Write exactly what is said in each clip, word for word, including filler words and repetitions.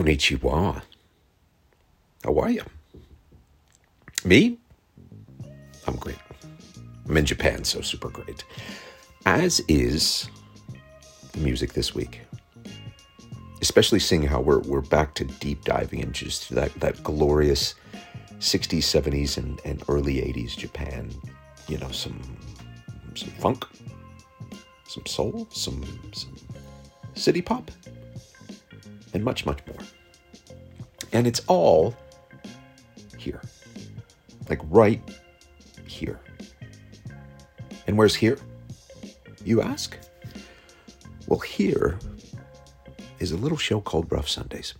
Konnichiwa. How are you? Me? I'm great. I'm in Japan, so super great. As is the music this week. Especially seeing how we're we're back to deep diving into just that, that glorious sixties, seventies, and, and early eighties Japan. You know, some some funk, some soul, some, some city pop, and much, much more. And it's all here. Like right here. And where's here, you ask? Well, here is a little show called Rough Sundays.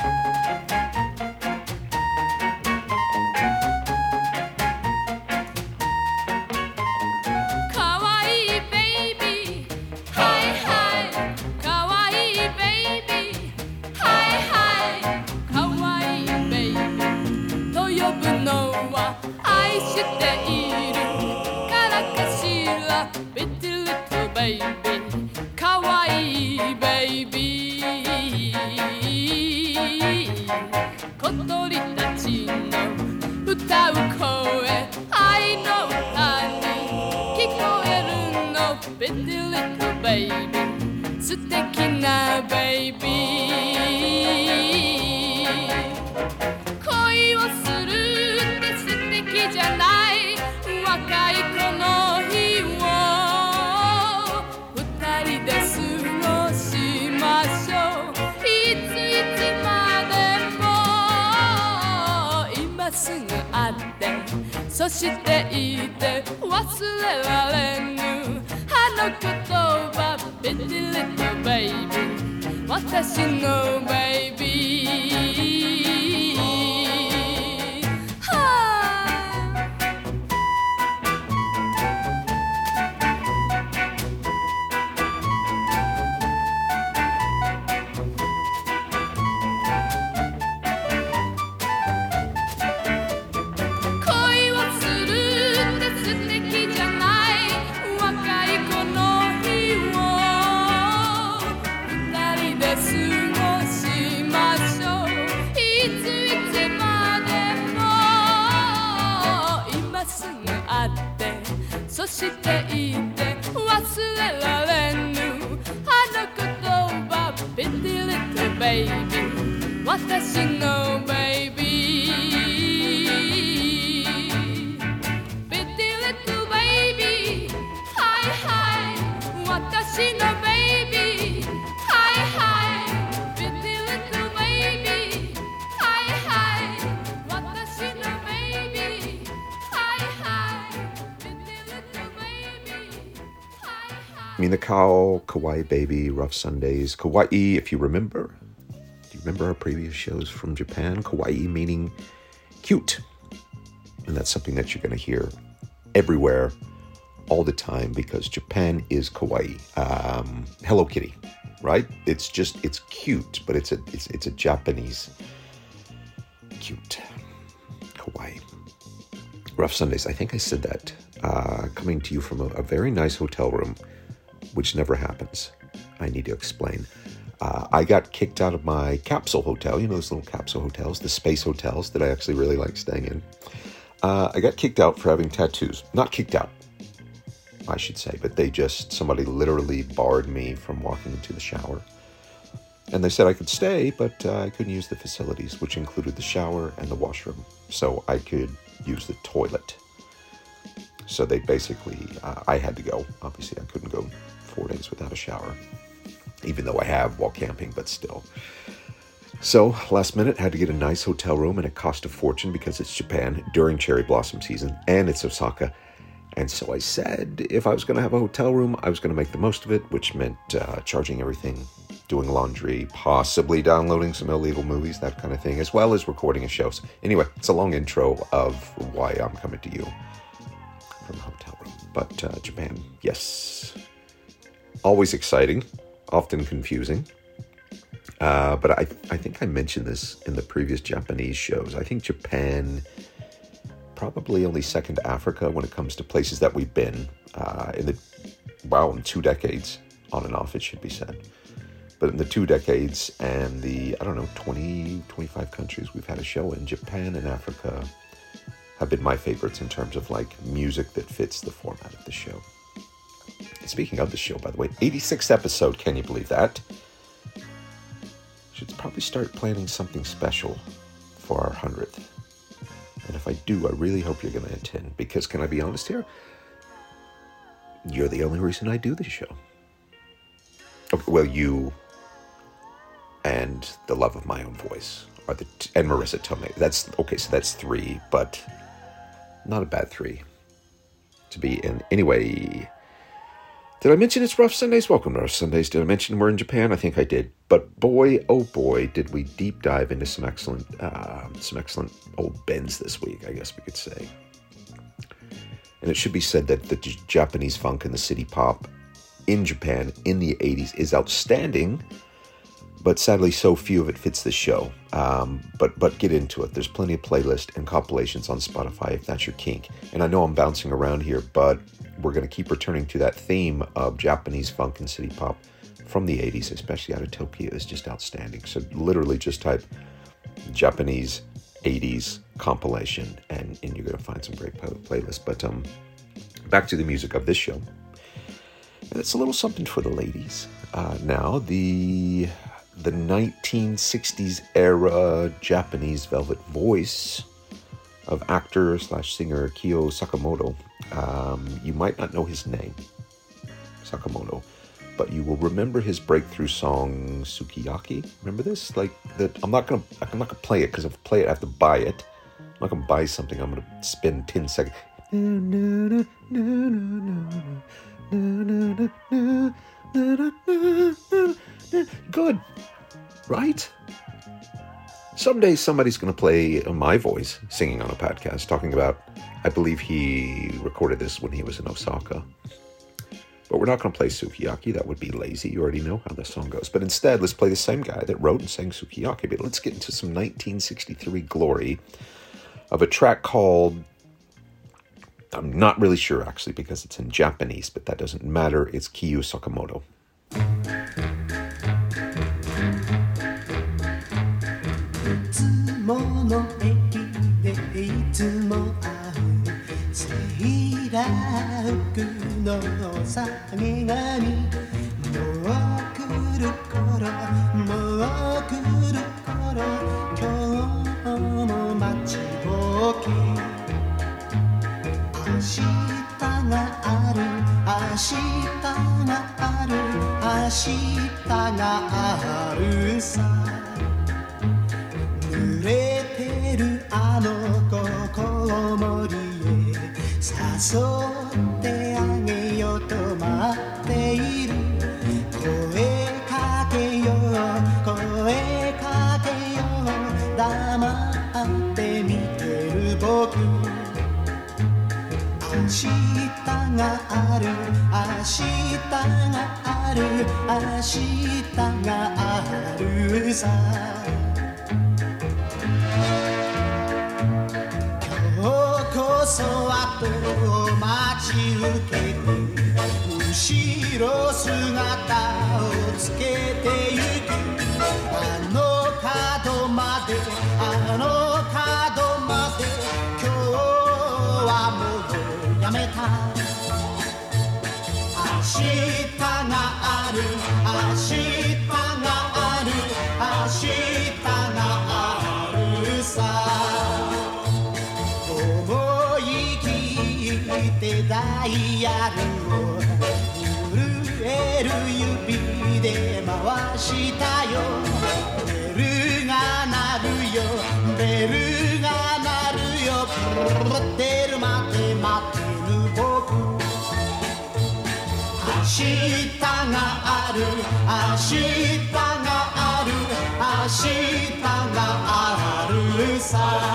Minakao, Kawaii Baby, Rough Sundays. Kawaii, if you remember. Do you remember our previous shows from Japan? Kawaii meaning cute. And that's something that you're going to hear everywhere, all the time, because Japan is kawaii. Um, Hello Kitty, right? It's just, it's cute, but it's a, it's, it's a Japanese cute. Kawaii. Rough Sundays, I think I said that. Uh, coming to you from a, a very nice hotel room, which never happens. I need to explain. Uh, I got kicked out of my capsule hotel. You know those little capsule hotels, the space hotels that I actually really like staying in. Uh, I got kicked out for having tattoos. Not kicked out, I should say, but they just, somebody literally barred me from walking into the shower. And they said I could stay, but uh, I couldn't use the facilities, which included the shower and the washroom. So I could use the toilet. So they basically, uh, I had to go. Obviously, I couldn't go four days without a shower, even though I have while camping, but still. So last minute, had to get a nice hotel room, and it cost a fortune because it's Japan during cherry blossom season, and it's Osaka. And so I said, if I was going to have a hotel room, I was going to make the most of it, which meant uh, charging everything, doing laundry, possibly downloading some illegal movies, that kind of thing, as well as recording a show. So anyway, it's a long intro of why I'm coming to you from a hotel room. But uh, Japan, yes. Always exciting, often confusing. Uh, but I, I think I mentioned this in the previous Japanese shows. I think Japan, probably only second to Africa when it comes to places that we've been uh, in the, wow, in two decades, on and off, it should be said. But in the two decades and the, I don't know, twenty, twenty-five countries we've had a show in, Japan and Africa have been my favorites in terms of like music that fits the format of the show. Speaking of the show, by the way, eighty-sixth episode, can you believe that? Should probably start planning something special for our hundredth. And if I do, I really hope you're going to attend, because can I be honest here? You're the only reason I do this show. Okay, well, you and the love of my own voice are the t- and Marissa Tomei. That's okay. So that's three, but not a bad three to be in. Anyway, did I mention it's Rough Sundays? Welcome to Rough Sundays. Did I mention we're in Japan? I think I did. But boy, oh boy, did we deep dive into some excellent, uh, some excellent old bends this week, I guess we could say. And it should be said that the J- Japanese funk and the city pop in Japan in the eighties is outstanding, but sadly so few of it fits the show. Um, but but get into it. There's plenty of playlists and compilations on Spotify if that's your kink. And I know I'm bouncing around here, but we're going to keep returning to that theme of Japanese funk and city pop from the eighties, especially out of Tokyo, is just outstanding. So literally just type Japanese eighties compilation and, and you're going to find some great playlists. But um, back to the music of this show. And it's a little something for the ladies. Uh, now, the the nineteen sixties era Japanese velvet voice of actor slash singer Kyo Sakamoto. Um, you might not know his name, Sakamoto, but you will remember his breakthrough song Sukiyaki. Remember this? Like that. I'm not gonna. I'm not gonna play it because if I play it, I have to buy it. I'm not gonna buy something. I'm gonna spend ten seconds. Good, right? Someday somebody's going to play my voice singing on a podcast talking about, I believe he recorded this when he was in Osaka. But we're not going to play Sukiyaki. That would be lazy. You already know how the song goes. But instead, let's play the same guy that wrote and sang Sukiyaki. But let's get into some nineteen sixty-three glory of a track called, I'm not really sure actually because it's in Japanese, but that doesn't matter. It's Kyo Sakamoto. 濡れてるあの心森へ誘ってあげようと待っている声かけよう声かけよう黙って見てる僕明日がある明日がある明日があるさ今日こそ後を待ち受けて後ろ姿をつけてゆくあの角まであの角まで今日はもうやめた明日がある明日がある明日があるさ思い切ってダイヤルを震える指で回したよベルが鳴るよベルが鳴るよ出るまで待てぬ僕明日がある明日がある明日があるさ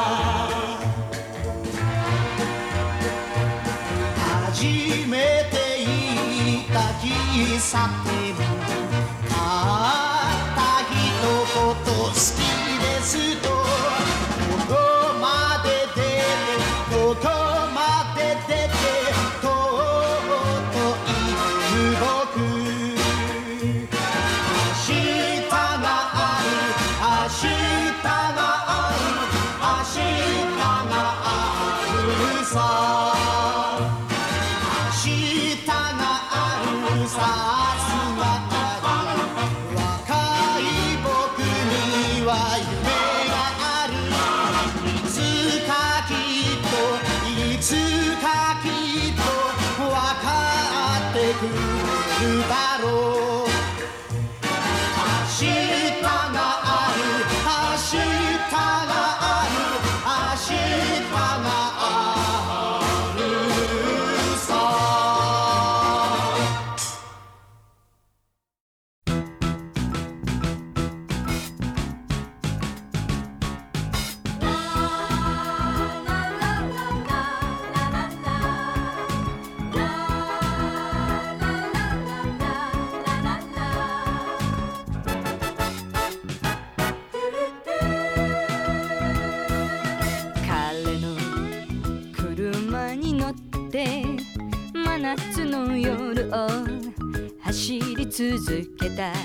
初めて行った喫茶店たった一言好きですとここまで出てここまで出てとうといる僕明日くるだろう明日がある明日がある明日があるさ真夏の夜を走り続けた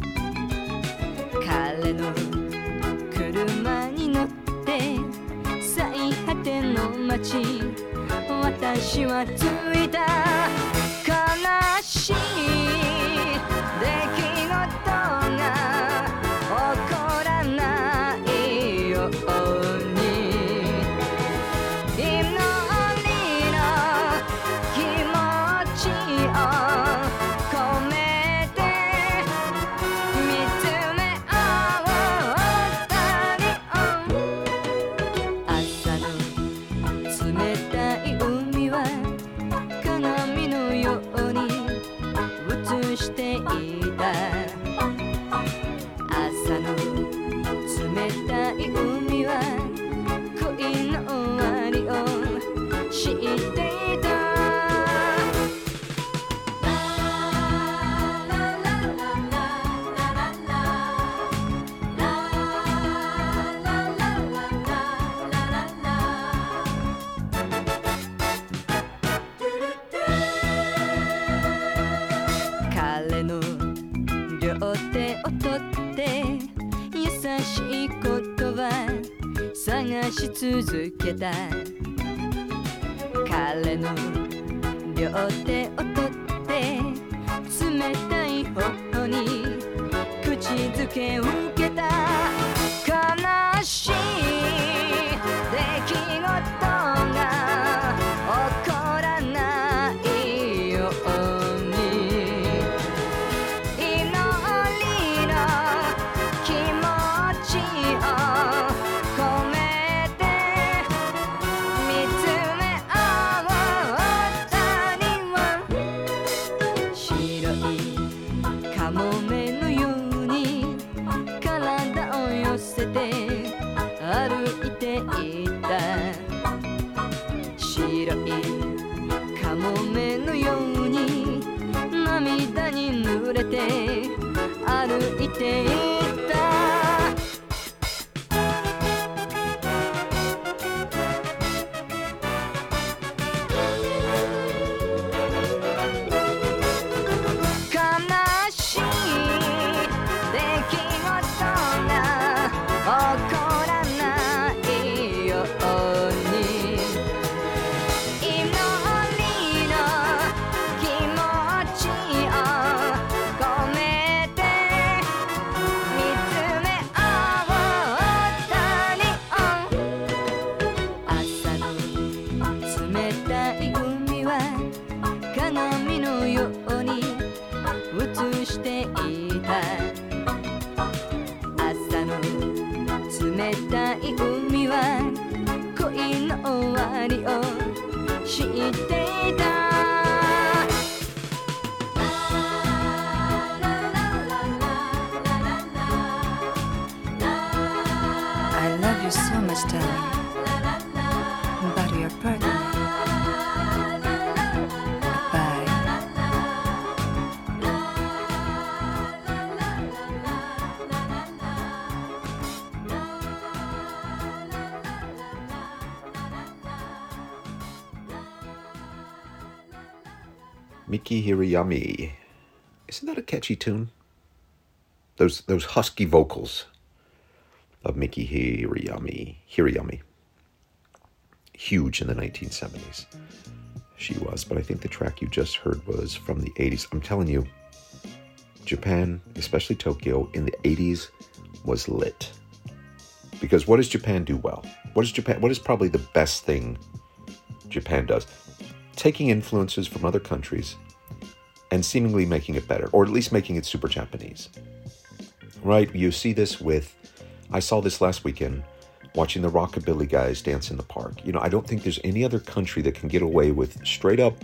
彼の車に乗って最果ての街私は着いた悲しい出来事が起こらないように探し続けた彼の両手を取って冷たい頬に口づけを受けた悲しい出来事が起こらないように祈りの気持ちを歩いていた白いカモメのように涙に濡れて歩いていた悲しい出来事が起こるしていた朝の冷たい海は恋の終わりを知っていたI love you so much, darling, but your partner Miki Hirayami. Isn't that a catchy tune? Those those husky vocals of Miki Hirayami. Hirayami. Huge in the nineteen seventies. She was, but I think the track you just heard was from the eighties. I'm telling you, Japan, especially Tokyo, in the eighties was lit. Because what does Japan do well? What is Japan? What is probably the best thing Japan does? Taking influences from other countries and seemingly making it better, or at least making it super Japanese. Right? You see this with, I saw this last weekend, watching the rockabilly guys dance in the park. You know, I don't think there's any other country that can get away with straight up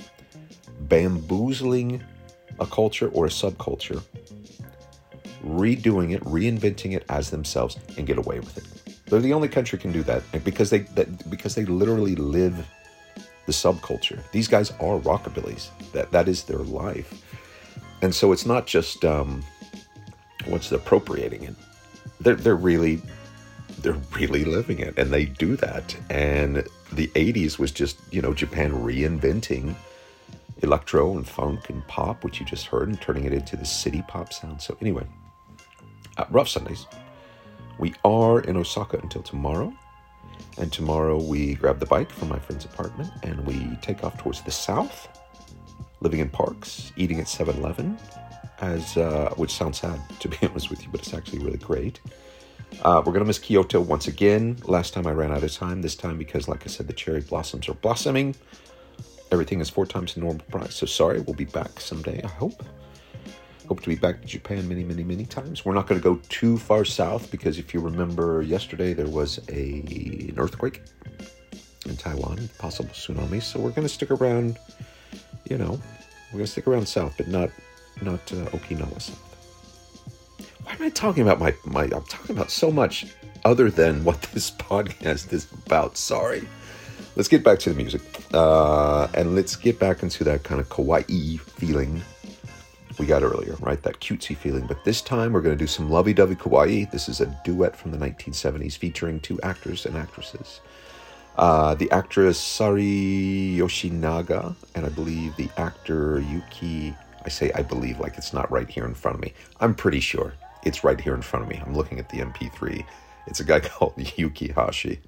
bamboozling a culture or a subculture, redoing it, reinventing it as themselves, and get away with it. They're the only country can do that, and because they that, because they literally live the subculture. These guys are rockabillys. That that is their life, and so it's not just um, what's appropriating it. They're they're really they're really living it, and they do that. And the eighties was just, you know, Japan reinventing electro and funk and pop, which you just heard, and turning it into the city pop sound. So anyway, uh, Rough Sundays. We are in Osaka until tomorrow. And tomorrow we grab the bike from my friend's apartment and we take off towards the south, living in parks, eating at seven eleven, as uh, which sounds sad, to be honest with you, but it's actually really great. Uh, we're going to miss Kyoto once again. Last time I ran out of time. This time because, like I said, the cherry blossoms are blossoming. Everything is four times the normal price. So sorry, we'll be back someday, I hope. Hope to be back to Japan many, many, many times. We're not going to go too far south because if you remember yesterday, there was a, an earthquake in Taiwan, possible tsunami. So we're going to stick around, you know, we're going to stick around south, but not not uh, Okinawa south. Why am I talking about my, my, I'm talking about so much other than what this podcast is about. Sorry. Let's get back to the music. Uh, and let's get back into that kind of kawaii feeling we got earlier, right? That cutesy feeling. But this time we're going to do some lovey-dovey kawaii. This is a duet from the nineteen seventies featuring two actors and actresses. Uh, the actress Sari Yoshinaga, and I believe the actor Yuki, I say I believe like it's not right here in front of me. I'm pretty sure it's right here in front of me. I'm looking at the M P three. It's a guy called Yuki Hashi.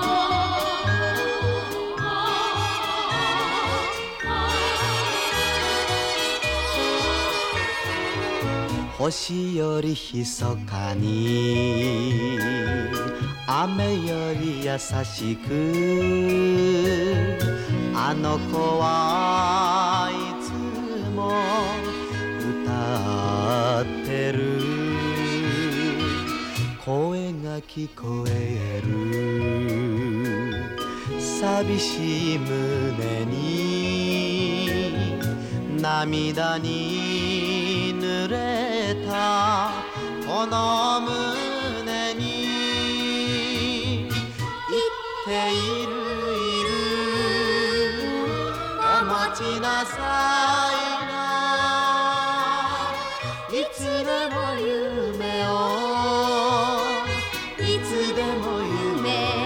星より密かに雨より優しくあの子はいつも歌ってる声が聞こえる寂しい胸に涙に濡れたこの胸に言っているいるお待ちなさいないつでも夢をいつでも夢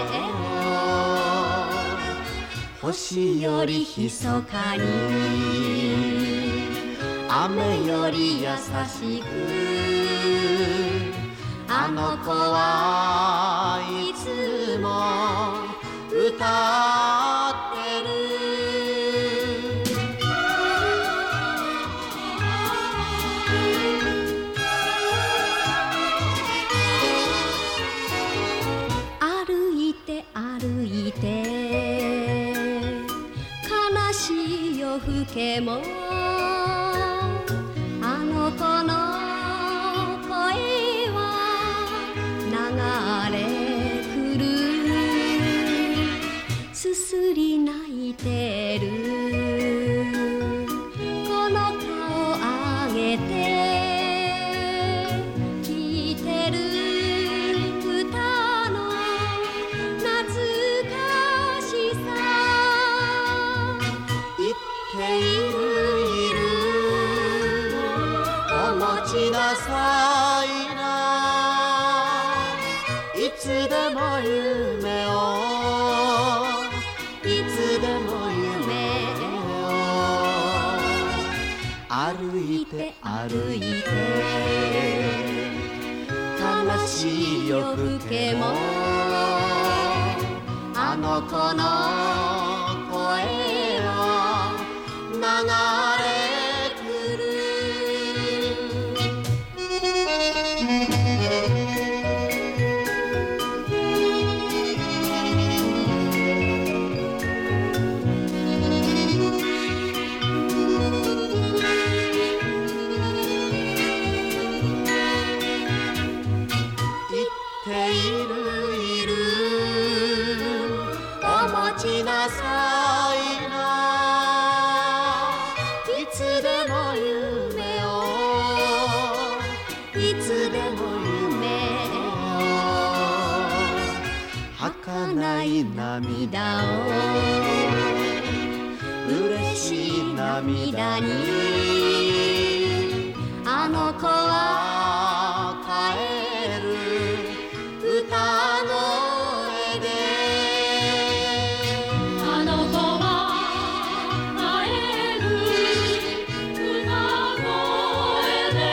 を星より密かに雨より優しくあの子はいつも歌ってる歩いて歩いて悲しい夜更けもこの声は流れ来るすすり泣いてるこの顔上げて聞いてる歌の懐かしさ言っているお待ちなさいないつでも夢をいつでも夢を歩いて歩いて悲しい夜更けもあの子の声は流れつでも夢をいつでも夢を儚い涙を嬉しい涙にあの子は帰る歌の絵であの子は帰る歌の絵で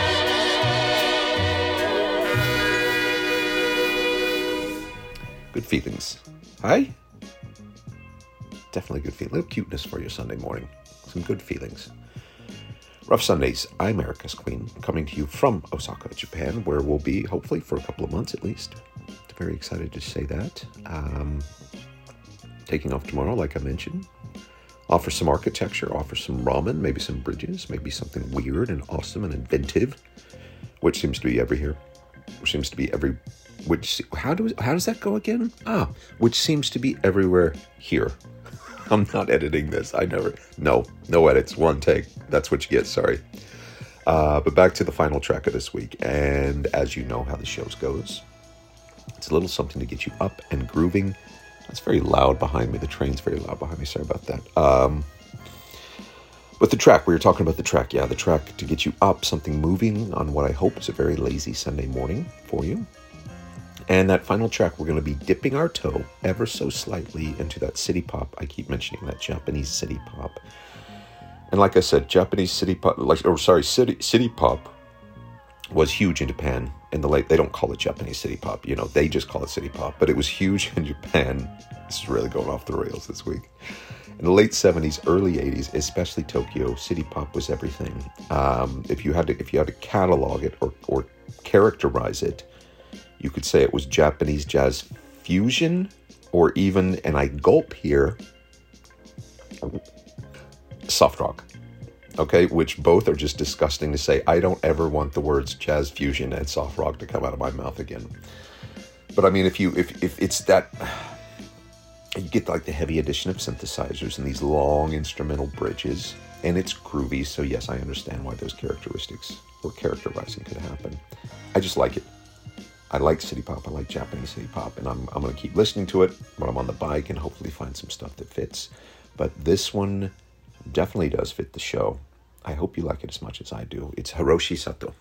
Good feelings. Hi? Definitely good feeling. A little cuteness for your Sunday morning. Some good feelings. Rough Sundays. I'm Erica's Queen, coming to you from Osaka, Japan, where we'll be, hopefully, for a couple of months at least. Very excited to say that. Um, taking off tomorrow, like I mentioned. Offer some architecture, offer some ramen, maybe some bridges, maybe something weird and awesome and inventive, which seems to be every here. Which seems to be every... Which, how, do, how does that go again? Ah, which seems to be everywhere here. I'm not editing this. I never... No, no edits. One take. That's what you get. Sorry. Uh, but back to the final track of this week. And as you know how the shows goes, it's a little something to get you up and grooving. That's very loud behind me. The train's very loud behind me. Sorry about that. Um, but the track, we were talking about the track. Yeah, the track to get you up, something moving on what I hope is a very lazy Sunday morning for you. And that final track, we're going to be dipping our toe ever so slightly into that city pop. I keep mentioning that Japanese city pop. And like I said, Japanese city pop, like, or sorry, city city pop was huge in Japan in the late, they don't call it Japanese city pop, you know, they just call it city pop, but it was huge in Japan. This is really going off the rails this week. In the late seventies, early eighties, especially Tokyo, city pop was everything. Um, if you had to, if you had to catalog it or, or characterize it, you could say it was Japanese jazz fusion, or even, and I gulp here, soft rock. Okay, which both are just disgusting to say. I don't ever want the words jazz fusion and soft rock to come out of my mouth again. But I mean, if you if if it's that, you get like the heavy addition of synthesizers and these long instrumental bridges, and it's groovy. So yes, I understand why those characteristics or characterizing could happen. I just like it. I like city pop. I like Japanese city pop, and I'm I'm gonna keep listening to it when I'm on the bike and hopefully find some stuff that fits. But this one definitely does fit the show. I hope you like it as much as I do. It's Hiroshi Sato.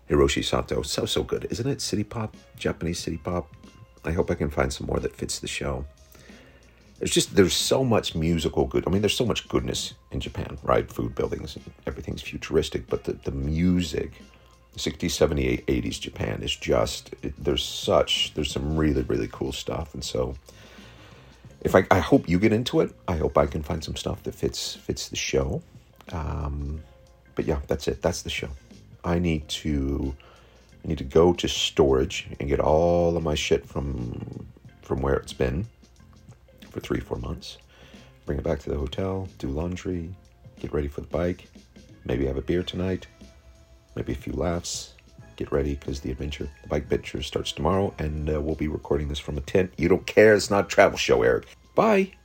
Hiroshi Sato. So, so good, isn't it? City pop, Japanese city pop. I hope I can find some more that fits the show. There's just, there's so much musical good. I mean, there's so much goodness in Japan, right? Food, buildings, everything's futuristic. But the, the music, sixties, seventies, eighties Japan is just, it, there's such, there's some really, really cool stuff. And so, if I, I hope you get into it. I hope I can find some stuff that fits fits the show. Um, but yeah, that's it. That's the show. I need to I need to go to storage and get all of my shit from from where it's been for three, four months. Bring it back to the hotel, do laundry, get ready for the bike. Maybe have a beer tonight. Maybe a few laughs. Get ready because the adventure, the bike adventure starts tomorrow, and uh, we'll be recording this from a tent. You don't care. It's not a travel show, Eric. Bye.